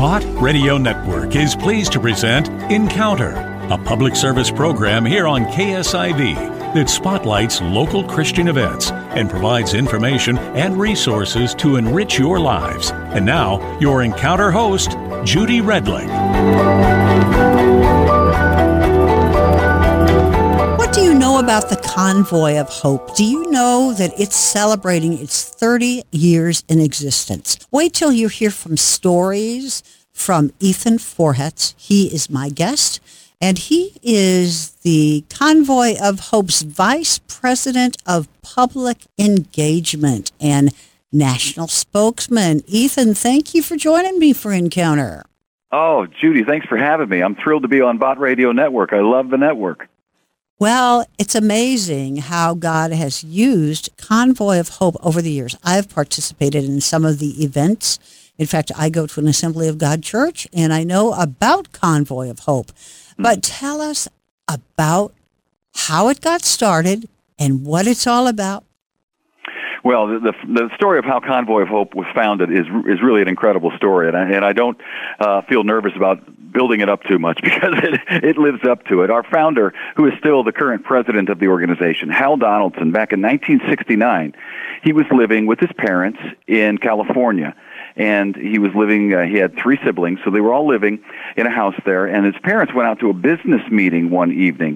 Bott Radio Network is pleased to present Encounter, a public service program here on KSIV that spotlights local Christian events and provides information and resources to enrich your lives. And now, your Encounter host, Judy Redling. What do you know about the Convoy of Hope? Do you know that it's celebrating its 30 years in existence? Wait till you hear from stories from Ethan Forhetz. He is my guest, and he is the Convoy of Hope's Vice President of Public Engagement and National Spokesman. Ethan, thank you for joining me for Encounter. Oh, Judy, thanks for having me. I'm thrilled to be on Bott Radio Network. I love the network. Well, it's amazing how God has used Convoy of Hope over the years. I've participated in some of the events. In fact, I go to an Assembly of God church, and I know about Convoy of Hope. But tell us about how it got started and what it's all about. Well, the story of how Convoy of Hope was founded is really an incredible story, and I don't feel nervous about building it up too much because it lives up to it. Our founder, who is still the current president of the organization, Hal Donaldson, back in 1969, he was living with his parents in California. And he was living, he had 3 siblings, so they were all living in a house there. And his parents went out to a business meeting one evening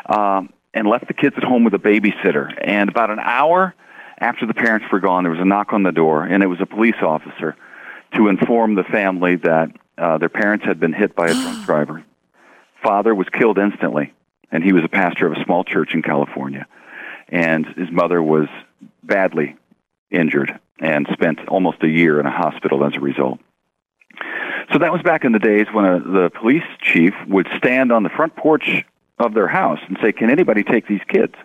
and left the kids at home with a babysitter. And about an hour after the parents were gone, there was a knock on the door, and it was a police officer to inform the family that their parents had been hit by a drunk driver. Father was killed instantly, and he was a pastor of a small church in California. And his mother was badly injured and spent almost a year in a hospital as a result. So that was back in the days when the police chief would stand on the front porch of their house and say, "Can anybody take these kids?"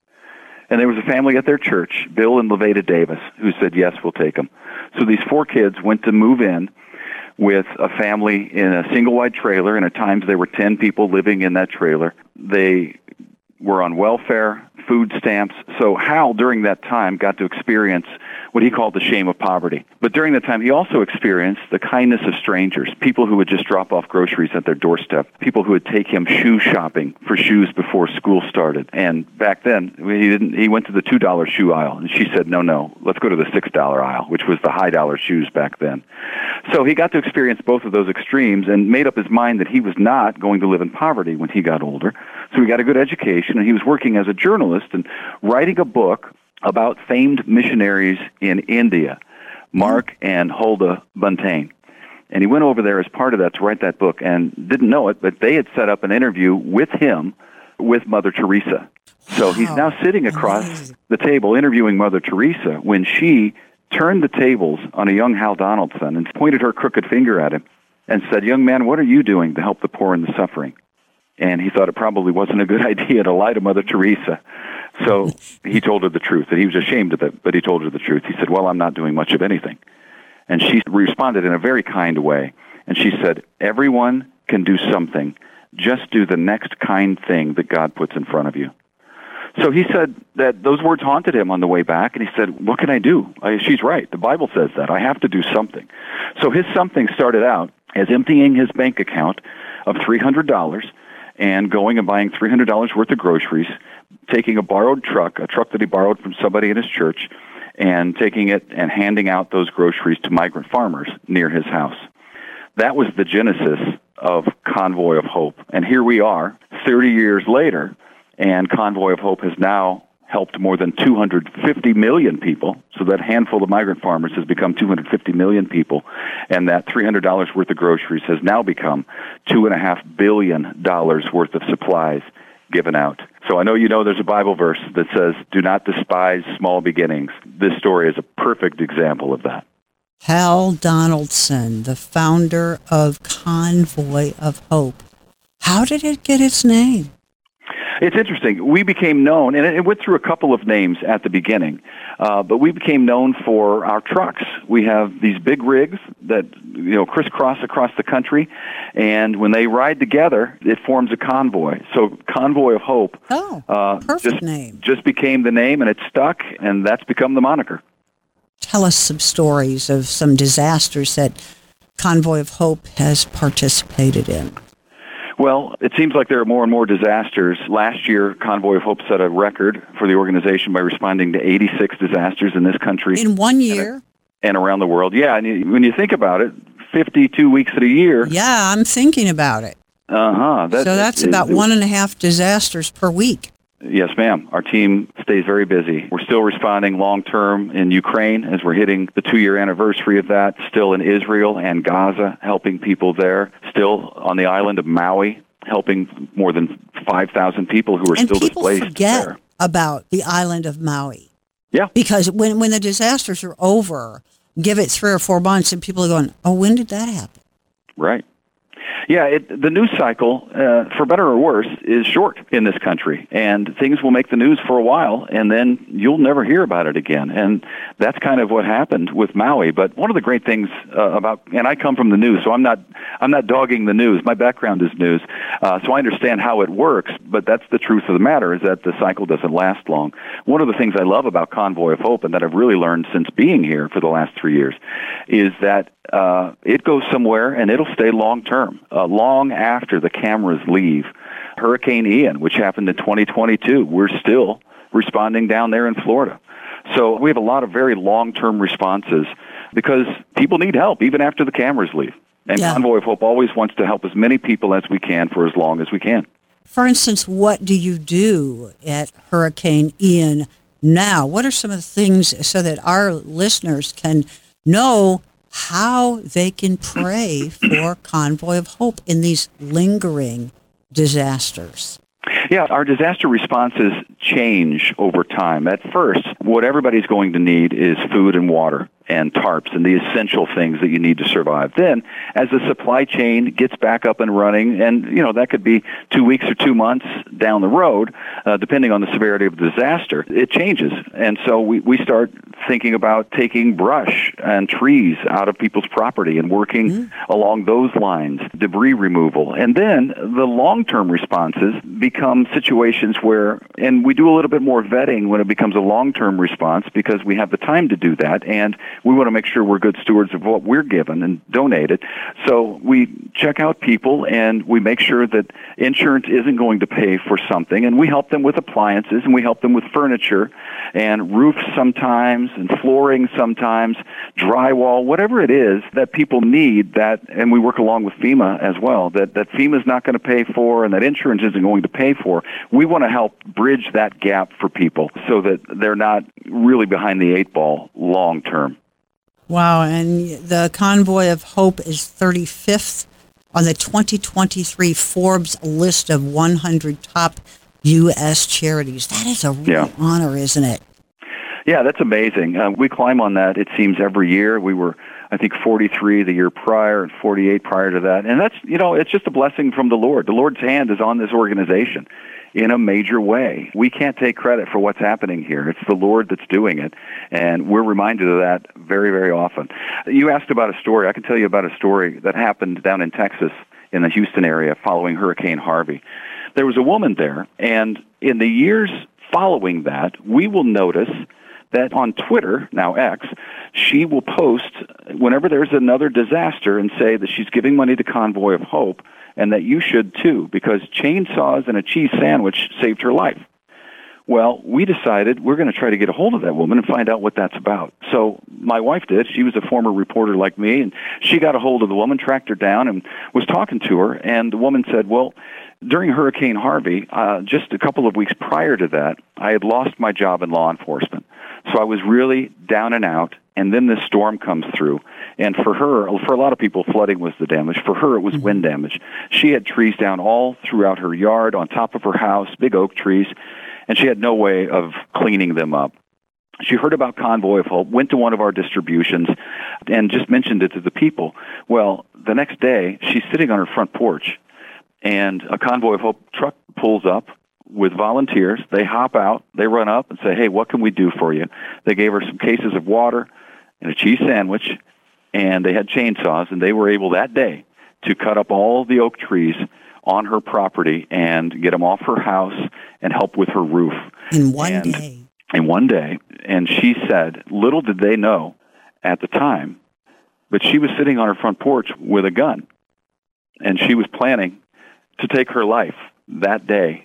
And there was a family at their church, Bill and Levada Davis, who said, "Yes, we'll take them." So these 4 kids went to move in with a family in a single-wide trailer, and at times there were 10 people living in that trailer. They were on welfare, food stamps. So Hal, during that time, got to experience what he called the shame of poverty. But during that time, he also experienced the kindness of strangers, people who would just drop off groceries at their doorstep, people who would take him shoe shopping for shoes before school started. And back then, he went to the $2 shoe aisle, and she said, no, let's go to the $6 aisle, which was the high dollar shoes back then. So he got to experience both of those extremes and made up his mind that he was not going to live in poverty when he got older. So he got a good education, and he was working as a journalist and writing a book about famed missionaries in India, Mark and Huldah Buntain. And he went over there as part of that to write that book and didn't know it, but they had set up an interview with him with Mother Teresa. So he's now sitting across the table interviewing Mother Teresa when she turned the tables on a young Hal Donaldson and pointed her crooked finger at him and said, "Young man, what are you doing to help the poor and the suffering?" And he thought it probably wasn't a good idea to lie to Mother Teresa. So he told her the truth, and he was ashamed of it, but he told her the truth. He said, "Well, I'm not doing much of anything." And she responded in a very kind way, and she said, "Everyone can do something. Just do the next kind thing that God puts in front of you." So he said that those words haunted him on the way back, and he said, "What can I do? She's right. The Bible says that. I have to do something." So his something started out as emptying his bank account of $300 and going and buying $300 worth of groceries, taking a borrowed truck, a truck that he borrowed from somebody in his church, and taking it and handing out those groceries to migrant farmers near his house. That was the genesis of Convoy of Hope. And here we are, 30 years later, and Convoy of Hope has now helped more than 250 million people. So that handful of migrant farmers has become 250 million people, and that $300 worth of groceries has now become $2.5 billion worth of supplies given out. So I know you know there's a Bible verse that says, "Do not despise small beginnings." This story is a perfect example of that. Hal Donaldson, the founder of Convoy of Hope. How did it get its name? It's interesting. We became known, and it went through a couple of names at the beginning, but we became known for our trucks. We have these big rigs that crisscross across the country, and when they ride together, it forms a convoy. So Convoy of Hope perfect name. Just became the name, and it stuck, and that's become the moniker. Tell us some stories of some disasters that Convoy of Hope has participated in? Well, it seems like there are more and more disasters. Last year, Convoy of Hope set a record for the organization by responding to 86 disasters in this country. In 1 year? And around the world. Yeah, and when you think about it, 52 weeks of the year. Yeah, I'm thinking about it. Uh-huh. So that's about 1.5 disasters per week. Yes, ma'am. Our team stays very busy. We're still responding long-term in Ukraine as we're hitting the 2-year anniversary of that, still in Israel and Gaza, helping people there, still on the island of Maui, helping more than 5,000 people who are still displaced there. And people forget about the island of Maui. Yeah. Because when the disasters are over, give it 3 or 4 months, and people are going, oh, when did that happen? Right. Yeah, the news cycle, for better or worse, is short in this country, and things will make the news for a while, and then you'll never hear about it again. And that's kind of what happened with Maui. But one of the great things and I come from the news, so I'm not dogging the news. My background is news, so I understand how it works. But that's the truth of the matter, is that the cycle doesn't last long. One of the things I love about Convoy of Hope, and that I've really learned since being here for the last 3 years, is that it goes somewhere and it'll stay long term. Long after the cameras leave. Hurricane Ian, which happened in 2022, we're still responding down there in Florida. So we have a lot of very long-term responses because people need help even after the cameras leave. And Convoy of Hope always wants to help as many people as we can for as long as we can. For instance, what do you do at Hurricane Ian now? What are some of the things so that our listeners can know how they can pray for Convoy of Hope in these lingering disasters? Yeah, our disaster responses change over time. At first, what everybody's going to need is food and water and tarps and the essential things that you need to survive. Then, as the supply chain gets back up and running, and that could be 2 weeks or 2 months down the road, depending on the severity of the disaster, it changes. And so we start thinking about taking brush and trees out of people's property and working along those lines, debris removal. And then the long-term responses become situations where, and we do a little bit more vetting when it becomes a long-term response because we have the time to do that, and we want to make sure we're good stewards of what we're given and donated. So we check out people and we make sure that insurance isn't going to pay for something, and we help them with appliances and we help them with furniture and roofs sometimes and flooring sometimes, drywall, whatever it is that people need, that, and we work along with FEMA as well, that FEMA's not going to pay for and that insurance isn't going to pay for. We want to help bridge that gap for people so that they're not really behind the 8 ball long term. Wow, and the Convoy of Hope is 35th on the 2023 Forbes list of 100 top U.S. charities. That is a real honor, isn't it? Yeah, that's amazing. We climb on that, it seems, every year. We were, I think, 43 the year prior and 48 prior to that. And that's, it's just a blessing from the Lord. The Lord's hand is on this organization in a major way. We can't take credit for what's happening here. It's the Lord that's doing it, and we're reminded of that very, very often. You asked about a story. I can tell you about a story that happened down in Texas in the Houston area following Hurricane Harvey. There was a woman there, and in the years following that, we will notice that on Twitter, now X, she will post whenever there's another disaster and say that she's giving money to Convoy of Hope and that you should too, because chainsaws and a cheese sandwich saved her life. Well, we decided we're going to try to get a hold of that woman and find out what that's about. So my wife did. She was a former reporter like me, and she got a hold of the woman, tracked her down, and was talking to her. And the woman said, well, during Hurricane Harvey, just a couple of weeks prior to that, I had lost my job in law enforcement. So I was really down and out, and then this storm comes through. And for her, for a lot of people, flooding was the damage. For her, it was wind damage. She had trees down all throughout her yard, on top of her house, big oak trees, and she had no way of cleaning them up. She heard about Convoy of Hope, went to one of our distributions, and just mentioned it to the people. Well, the next day, she's sitting on her front porch, and a Convoy of Hope truck pulls up with volunteers. They hop out, they run up and say, hey, what can we do for you? They gave her some cases of water and a cheese sandwich, and they had chainsaws, and they were able that day to cut up all the oak trees on her property and get them off her house and help with her roof. In one day. In one day. And she said, little did they know at the time but she was sitting on her front porch with a gun, and she was planning to take her life that day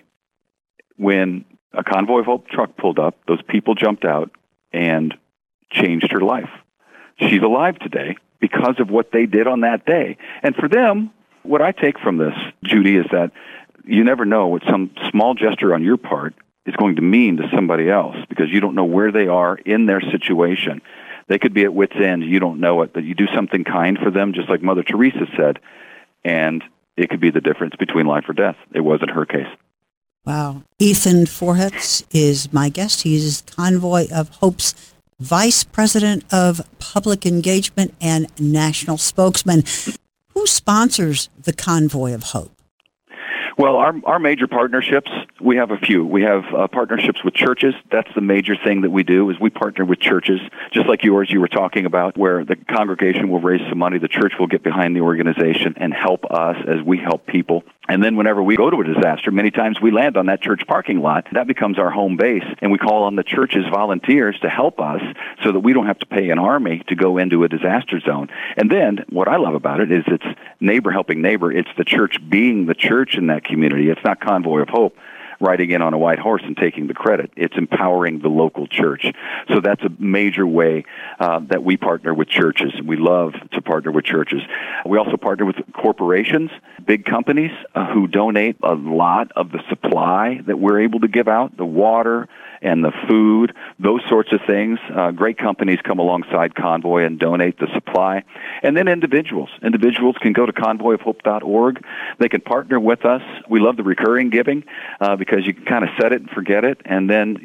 when a Convoy of Hope truck pulled up. Those people jumped out and changed her life. She's alive today because of what they did on that day. And for them, what I take from this, Judy, is that you never know what some small gesture on your part is going to mean to somebody else, because you don't know where they are in their situation. They could be at wit's end. You don't know it, but you do something kind for them, just like Mother Teresa said, and it could be the difference between life or death. It wasn't her case. Wow. Ethan Forhetz is my guest. He's Convoy of Hope's Vice President of Public Engagement and National Spokesman. Who sponsors the Convoy of Hope? Well, our major partnerships, we have a few. We have partnerships with churches. That's the major thing that we do, is we partner with churches, just like yours you were talking about, where the congregation will raise some money, the church will get behind the organization and help us as we help people. And then whenever we go to a disaster, many times we land on that church parking lot. That becomes our home base, and we call on the church's volunteers to help us so that we don't have to pay an army to go into a disaster zone. And then what I love about it is it's neighbor helping neighbor. It's the church being the church in that community. It's not Convoy of Hope riding in on a white horse and taking the credit. It's empowering the local church. So that's a major way that we partner with churches. We love to partner with churches. We also partner with corporations, big companies who donate a lot of the supply that we're able to give out, the water and the food, those sorts of things. Great companies come alongside Convoy and donate the supply. And then individuals. Individuals can go to convoyofhope.org. They can partner with us. We love the recurring giving because you can kind of set it and forget it. And then,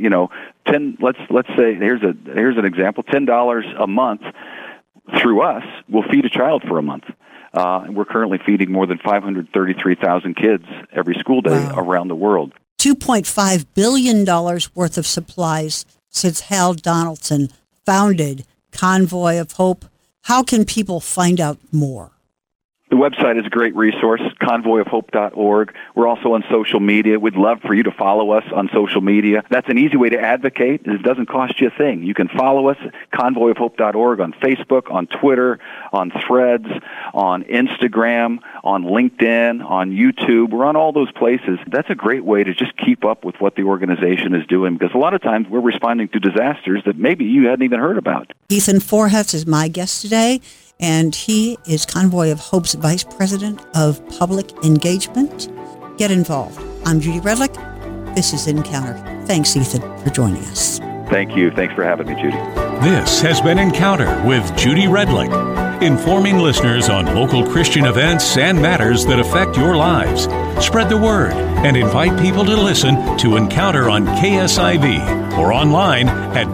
let's say, here's an example, $10 a month through us will feed a child for a month. And we're currently feeding more than 533,000 kids every school day around the world. $2.5 billion worth of supplies since Hal Donaldson founded Convoy of Hope. How can people find out more? The website is a great resource, convoyofhope.org. We're also on social media. We'd love for you to follow us on social media. That's an easy way to advocate. It doesn't cost you a thing. You can follow us at convoyofhope.org on Facebook, on Twitter, on Threads, on Instagram, on LinkedIn, on YouTube. We're on all those places. That's a great way to just keep up with what the organization is doing, because a lot of times we're responding to disasters that maybe you hadn't even heard about. Ethan Forhetz is my guest today, and he is Convoy of Hope's Vice President of Public Engagement. Get involved. I'm Judy Redlick. This is Encounter. Thanks, Ethan, for joining us. Thank you. Thanks for having me, Judy. This has been Encounter with Judy Redlick, informing listeners on local Christian events and matters that affect your lives. Spread the word and invite people to listen to Encounter on KSIV or online at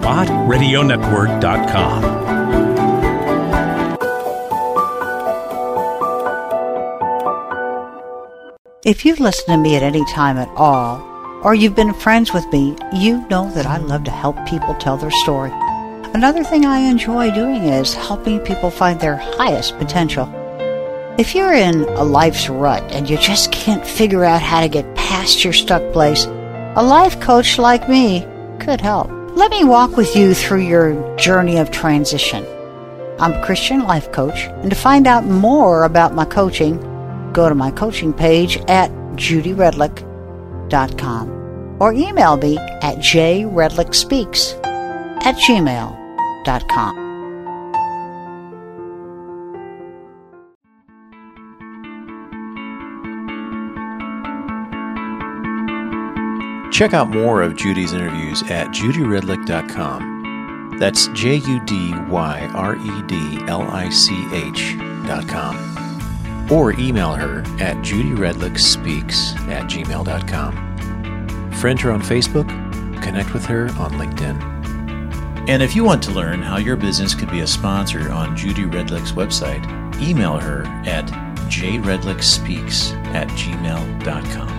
botradionetwork.com. If you've listened to me at any time at all, or you've been friends with me, you know that I love to help people tell their story. Another thing I enjoy doing is helping people find their highest potential. If you're in a life's rut and you just can't figure out how to get past your stuck place, a life coach like me could help. Let me walk with you through your journey of transition. I'm a Christian life coach, and to find out more about my coaching, go to my coaching page at judyredlick.com or email me at jredlickspeaks@gmail.com. Check out more of Judy's interviews at judyredlick.com. That's JUDYREDLICH.com. Or email her at judyredlickspeaks@gmail.com. Friend her on Facebook, connect with her on LinkedIn. And if you want to learn how your business could be a sponsor on Judy Redlick's website, email her at jredlickspeaks@gmail.com.